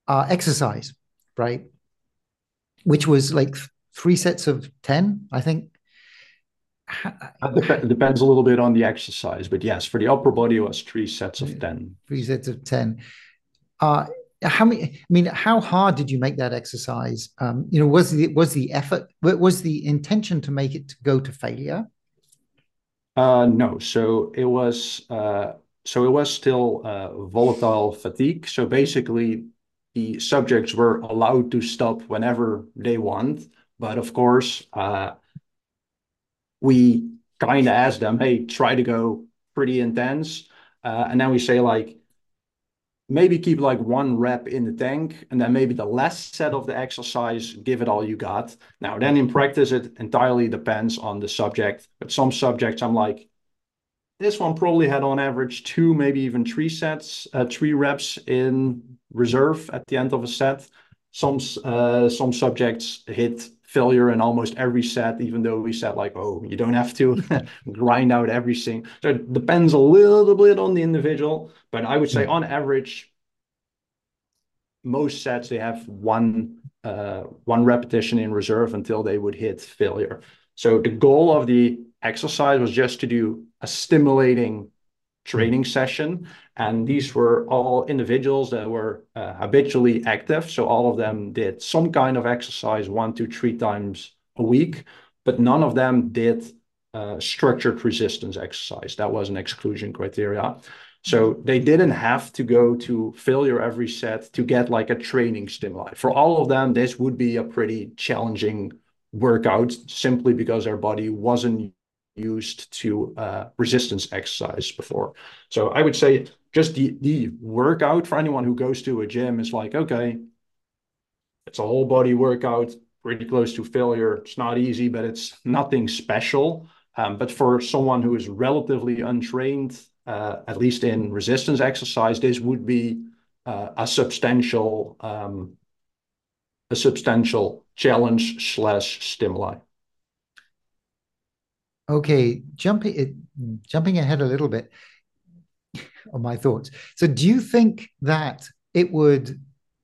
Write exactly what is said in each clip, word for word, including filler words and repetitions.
uh, exercise, right? Which was like three sets of ten, I think. It dep- depends a little bit on the exercise, but yes, for the upper body, it was three sets of ten. Three sets of ten. Uh, how many? I mean, how hard did you make that exercise? Um, you know, was the was the effort was the intention to make it to go to failure? Uh, no, so it was uh, so it was still uh, volatile fatigue. So basically, the subjects were allowed to stop whenever they want, but of course, uh, we kind of asked them, "Hey, try to go pretty intense," uh, and then we say like, maybe keep like one rep in the tank, and then maybe the last set of the exercise, give it all you got. Now, then in practice, it entirely depends on the subject. But some subjects, I'm like, this one probably had on average two, maybe even three sets, uh, three reps in reserve at the end of a set. Some uh, some subjects hit failure in almost every set, even though we said like, oh, you don't have to grind out everything. So it depends a little bit on the individual, but I would say Hmm. on average, most sets they have one uh, one repetition in reserve until they would hit failure. So the goal of the exercise was just to do a stimulating Hmm. training session. And these were all individuals that were uh, habitually active. So all of them did some kind of exercise one to three times a week, but none of them did uh, structured resistance exercise. That was an exclusion criteria. So they didn't have to go to failure every set to get like a training stimuli. For all of them, this would be a pretty challenging workout simply because their body wasn't used to uh, resistance exercise before. So I would say just the the workout for anyone who goes to a gym is like, okay, it's a whole body workout, pretty close to failure. It's not easy, but it's nothing special. Um, but for someone who is relatively untrained, uh, at least in resistance exercise, this would be uh, a substantial um, a substantial challenge slash stimuli. Okay, jumping it, jumping ahead a little bit on my thoughts. So, do you think that it would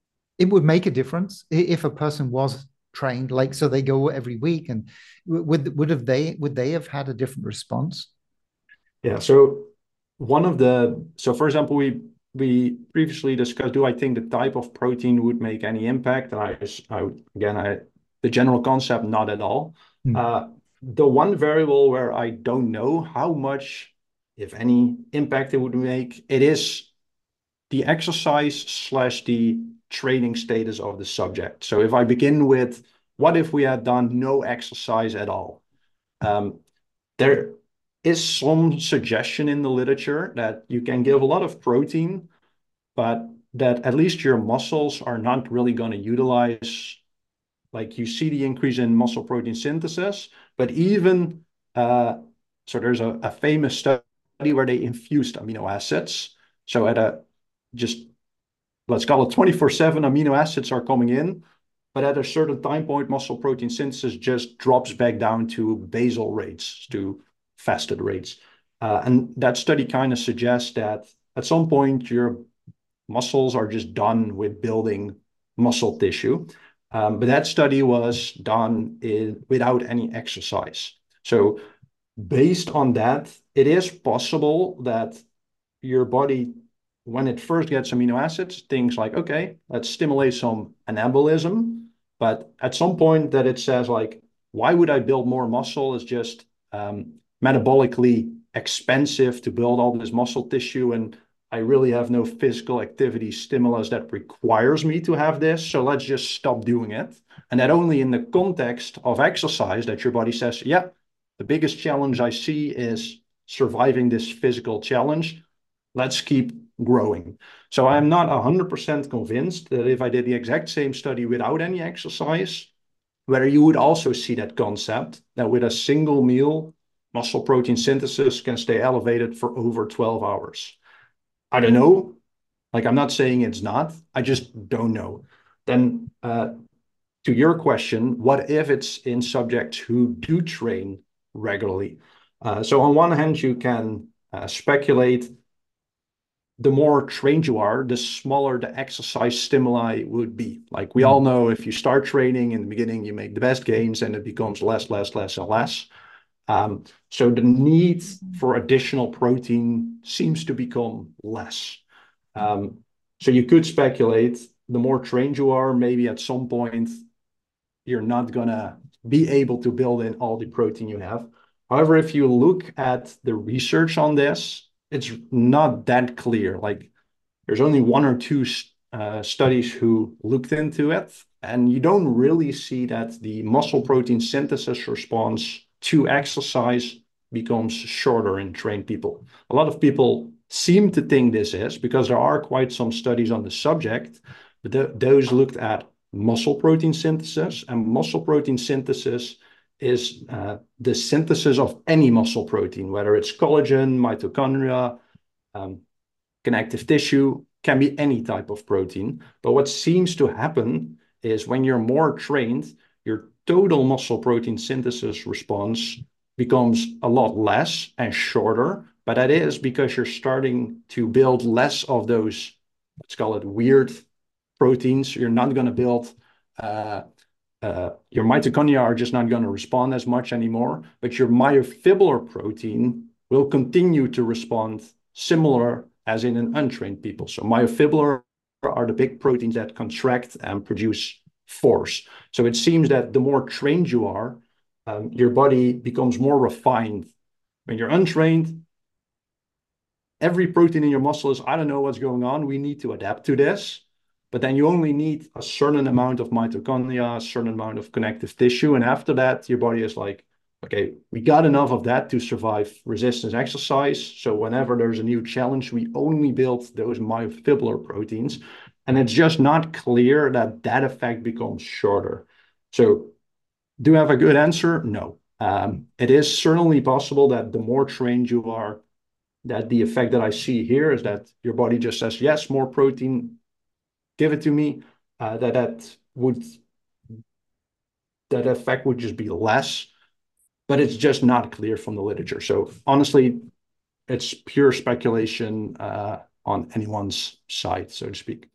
it would make a difference if a person was trained, like so they go every week, and would would have they would they have had a different response? Yeah. So one of the so for example, we we previously discussed, do I think the type of protein would make any impact? And I, I again, I the general concept, not at all. Hmm. Uh, the one variable where I don't know how much, if any, impact it would make, it is the exercise slash the training status of the subject. So if I begin with, what if we had done no exercise at all? Um, there is some suggestion in the literature that you can give a lot of protein, but that at least your muscles are not really going to utilize, like you see the increase in muscle protein synthesis, but even, uh, so there's a, a famous study where they infused amino acids. So at a, just let's call it twenty-four seven amino acids are coming in, but at a certain time point, muscle protein synthesis just drops back down to basal rates, to fasted rates. Uh, and that study kind of suggests that at some point, your muscles are just done with building muscle tissue. Um, but that study was done in, without any exercise. So, based on that, it is possible that your body, when it first gets amino acids, thinks like, okay, let's stimulate some anabolism. But at some point that it says like, why would I build more muscle? It's just um, metabolically expensive to build all this muscle tissue. And I really have no physical activity stimulus that requires me to have this. So let's just stop doing it. And that only in the context of exercise that your body says, yeah, the biggest challenge I see is surviving this physical challenge. Let's keep growing. So I'm not one hundred percent convinced that if I did the exact same study without any exercise, whether you would also see that concept that with a single meal, muscle protein synthesis can stay elevated for over twelve hours. I don't know. Like, I'm not saying it's not. I just don't know. Then, uh, to your question, what if it's in subjects who do train regularly? Uh, so, on one hand, you can uh, speculate the more trained you are, the smaller the exercise stimuli would be. Like we all Mm. know, if you start training in the beginning, you make the best gains and it becomes less, less, less, and less. Um, so the need for additional protein seems to become less. Um, so you could speculate the more trained you are, maybe at some point you're not going to be able to build in all the protein you have. However, if you look at the research on this, it's not that clear. Like there's only one or two uh, studies who looked into it, and you don't really see that the muscle protein synthesis response to exercise becomes shorter in trained people. A lot of people seem to think this is because there are quite some studies on the subject, but th those looked at muscle protein synthesis, and muscle protein synthesis is uh, the synthesis of any muscle protein, whether it's collagen, mitochondria, um, connective tissue, can be any type of protein. But what seems to happen is when you're more trained, your total muscle protein synthesis response becomes a lot less and shorter. But that is because you're starting to build less of those, let's call it weird proteins. You're not going to build uh, uh, your mitochondria are just not going to respond as much anymore, but your myofibrillar protein will continue to respond similar as in an untrained people. So myofibrillar are the big proteins that contract and produce force. So it seems that the more trained you are, um, your body becomes more refined. When you're untrained, every protein in your muscle is, I don't know what's going on. We need to adapt to this. But then you only need a certain amount of mitochondria, a certain amount of connective tissue. And after that, your body is like, okay, we got enough of that to survive resistance exercise. So whenever there's a new challenge, we only build those myofibrillar proteins. And it's just not clear that that effect becomes shorter. So do I have a good answer? No. Um, it is certainly possible that the more trained you are, that the effect that I see here is that your body just says, yes, more protein, give it to me, uh, that that would that effect would just be less, but it's just not clear from the literature. So honestly, it's pure speculation uh, on anyone's side, so to speak.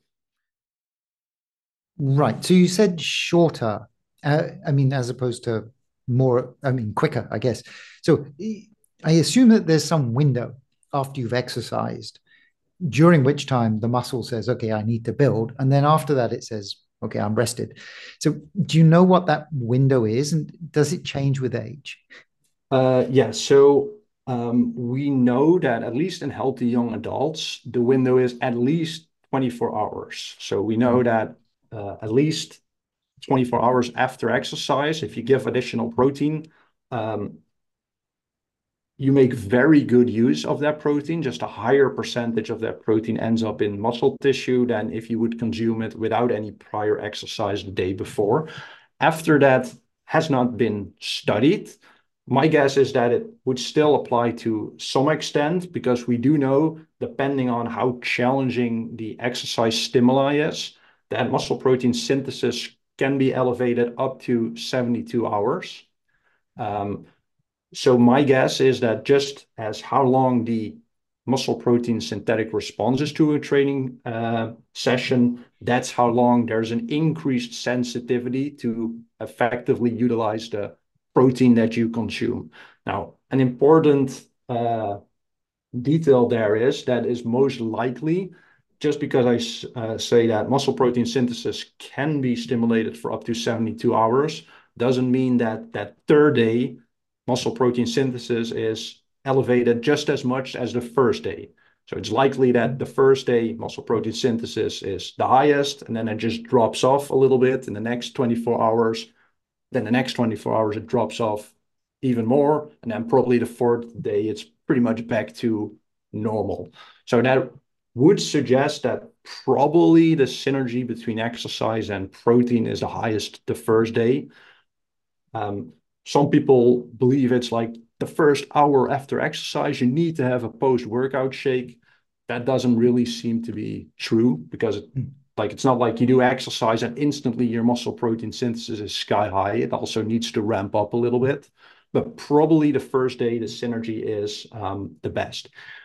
Right. So you said shorter. Uh, I mean, as opposed to more, I mean, quicker, I guess. So I assume that there's some window after you've exercised, during which time the muscle says, okay, I need to build. And then after that, it says, okay, I'm rested. So do you know what that window is? And does it change with age? Uh, yeah, so um, we know that at least in healthy young adults, the window is at least twenty-four hours. So we know Mm. that uh, at least twenty-four hours after exercise, if you give additional protein, um, you make very good use of that protein. Just a higher percentage of that protein ends up in muscle tissue than if you would consume it without any prior exercise the day before. After that has not been studied. My guess is that it would still apply to some extent because we do know, depending on how challenging the exercise stimuli is, that muscle protein synthesis can be elevated up to seventy-two hours. Um, so my guess is that just as how long the muscle protein synthetic responses to a training uh, session, that's how long there's an increased sensitivity to effectively utilize the protein that you consume. Now, an important uh, detail there is that is most likely just because I uh, say that muscle protein synthesis can be stimulated for up to seventy-two hours, doesn't mean that that third day muscle protein synthesis is elevated just as much as the first day. So it's likely that the first day muscle protein synthesis is the highest, and then it just drops off a little bit in the next twenty-four hours. Then the next twenty-four hours, it drops off even more. And then probably the fourth day, it's pretty much back to normal. So that would suggest that probably the synergy between exercise and protein is the highest the first day. Um, some people believe it's like the first hour after exercise, you need to have a post-workout shake. That doesn't really seem to be true because it, Mm. like it's not like you do exercise and instantly your muscle protein synthesis is sky high. It also needs to ramp up a little bit, but probably the first day the synergy is um, the best.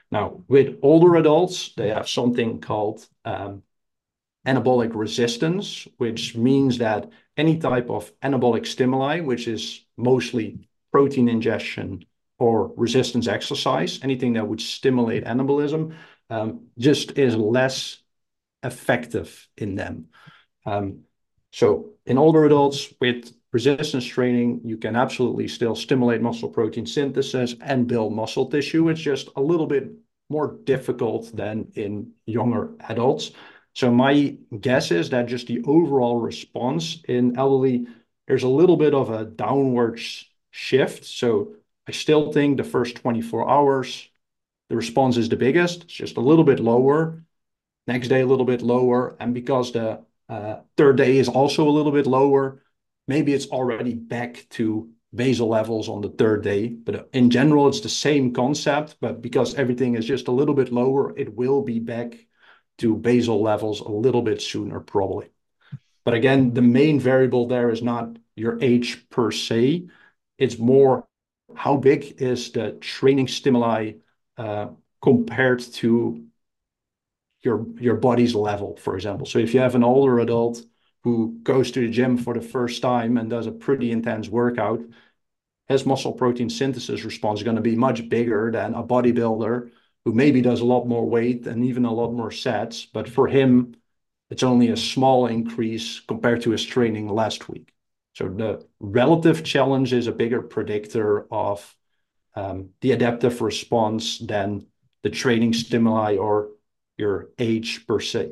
Now, with older adults, they have something called um, anabolic resistance, which means that any type of anabolic stimuli, which is mostly protein ingestion or resistance exercise, anything that would stimulate anabolism, um, just is less effective in them. Um, so in older adults with resistance training, you can absolutely still stimulate muscle protein synthesis and build muscle tissue. It's just a little bit more difficult than in younger adults. So my guess is that just the overall response in elderly, there's a little bit of a downward shift. So I still think the first twenty-four hours, the response is the biggest. It's just a little bit lower. Next day, a little bit lower. And because the uh, third day is also a little bit lower, maybe it's already back to basal levels on the third day. But in general, it's the same concept. But because everything is just a little bit lower, it will be back to basal levels a little bit sooner, probably. But again, the main variable there is not your age per se. It's more how big is the training stimuli uh, compared to your your body's level, for example. So if you have an older adult who goes to the gym for the first time and does a pretty intense workout, his muscle protein synthesis response is going to be much bigger than a bodybuilder who maybe does a lot more weight and even a lot more sets, but for him, it's only a small increase compared to his training last week. So the relative challenge is a bigger predictor of um, the adaptive response than the training stimuli or your age per se.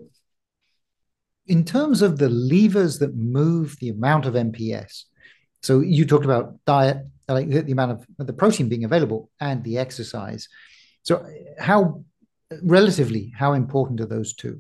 In terms of the levers that move the amount of M P S, so you talked about diet, like the, the amount of the protein being available and the exercise. So how relatively, how important are those two?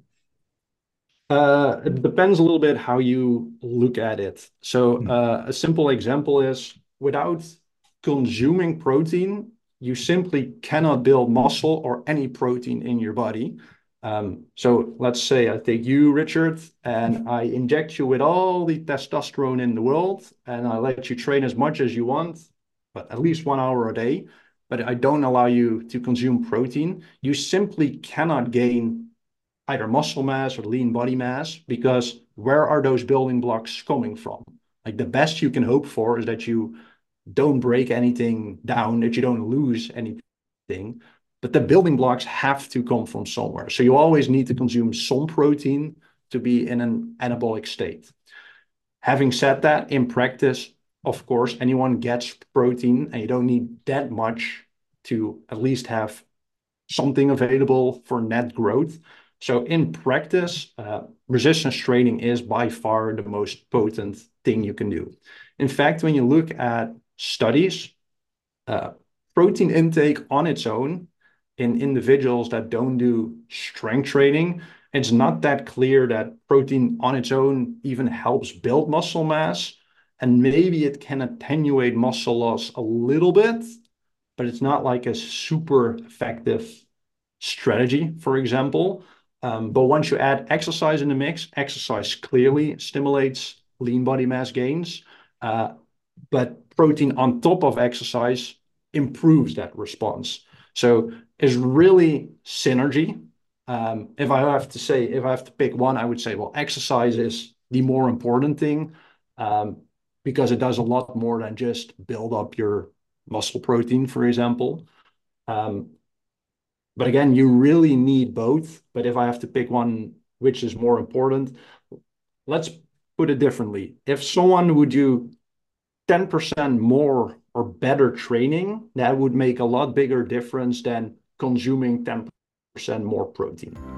Uh, it depends a little bit how you look at it. So uh, a simple example is without consuming protein, you simply cannot build muscle or any protein in your body. Um, so let's say I take you, Richard, and I inject you with all the testosterone in the world, and I let you train as much as you want, but at least one hour a day, but I don't allow you to consume protein. You simply cannot gain either muscle mass or lean body mass, because where are those building blocks coming from? Like the best you can hope for is that you don't break anything down, that you don't lose anything, but the building blocks have to come from somewhere. So you always need to consume some protein to be in an anabolic state. Having said that, in practice, of course, anyone gets protein and you don't need that much to at least have something available for net growth. So in practice, uh, resistance training is by far the most potent thing you can do. In fact, when you look at studies, uh, protein intake on its own in individuals that don't do strength training, it's not that clear that protein on its own even helps build muscle mass. And maybe it can attenuate muscle loss a little bit, but it's not like a super effective strategy, for example. Um, but once you add exercise in the mix, exercise clearly stimulates lean body mass gains. Uh, but protein on top of exercise improves that response. So it's really synergy. Um, if I have to say, if I have to pick one, I would say, well, exercise is the more important thing um, because it does a lot more than just build up your muscle protein, for example. Um, but again, you really need both. But if I have to pick one, which is more important, let's put it differently. If someone would do ten percent more or better training, that would make a lot bigger difference than consuming ten percent more protein.